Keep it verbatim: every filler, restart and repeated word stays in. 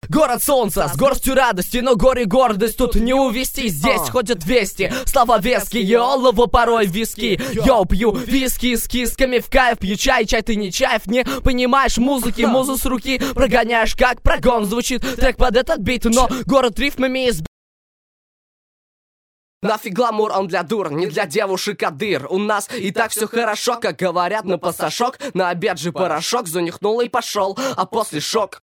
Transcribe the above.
Город солнца, с горстью радости, но горе гордость тут не увести. Здесь ходят вести, слова веские, олово порой виски. Йоу, пью виски с кисками в кайф, пью чай, чай ты не чаев, не понимаешь музыки, музу с руки прогоняешь, как прогон. Звучит трек под этот бит, но город рифмами изб... Нафиг гламур, он для дур, не для девушек, а дыр. У нас и так все хорошо, как говорят на пасашок. На обед же порошок занюхнул и пошел, а после шок.